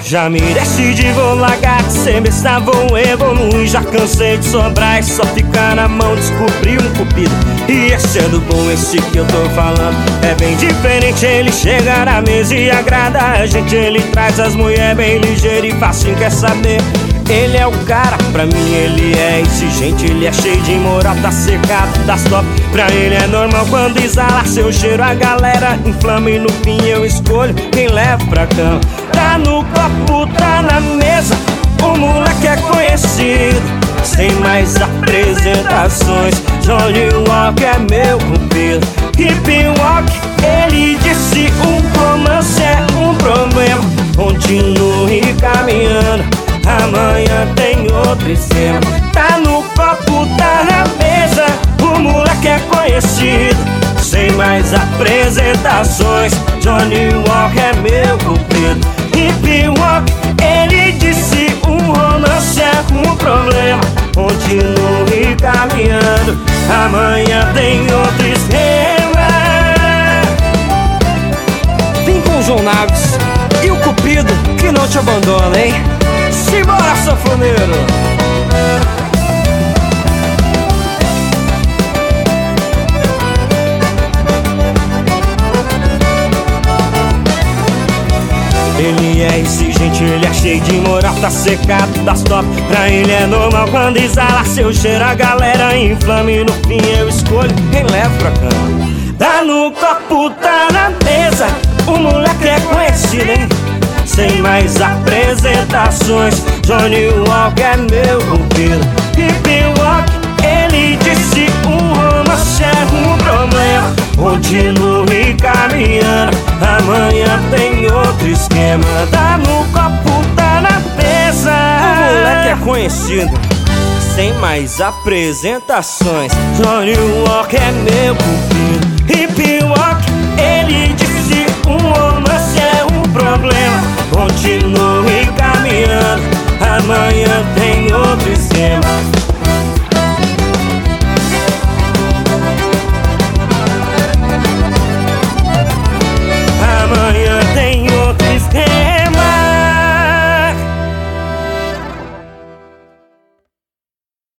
Já me decidi, vou largar de ser besta, vou evoluir. Já cansei de sobrar e só ficar na mão, descobri um cupido. E esse é do bom, esse que eu tô falando é bem diferente. Ele chega na mesa e agrada a gente. Ele traz as mulheres bem ligeiro e facinho, quer saber? Ele é o cara, pra mim ele é exigente. Ele é cheio de moral, tá secado das top. Pra ele é normal quando exala seu cheiro, a galera inflama e no fim eu escolho quem leva pra cama. Tá no copo, tá na mesa, o moleque é conhecido. Sem mais apresentações, Johnny Walker é meu cupido. Hip Walk, ele disse um romance é um problema. Continue caminhando, amanhã tem outro esquema. Tá no copo, tá na mesa, o moleque é conhecido. Sem mais apresentações, Johnny Walker é meu cupido. Hip Walk, ele disse um romance é um problema. Continue caminhando, amanhã tem outro esquema. Vem com o João Naves e o cupido que não te abandona, hein? Simbora, sanfoneiro! Ele é exigente, ele é cheio de moral, tá secado das top. Pra ele é normal quando exala seu cheiro, a galera inflama e no fim eu escolho quem leva pra cama. Tá no copo, tá na mesa, o moleque é conhecido, hein? Sem mais apresentações, Johnny Walker é meu cupido. Hip Walk, ele disse um romance é um problema. Continue caminhando, amanhã tem outro esquema. Tá no copo, tá na mesa, O moleque é conhecido. sem mais apresentações, Johnny Walker é meu cupido. Hip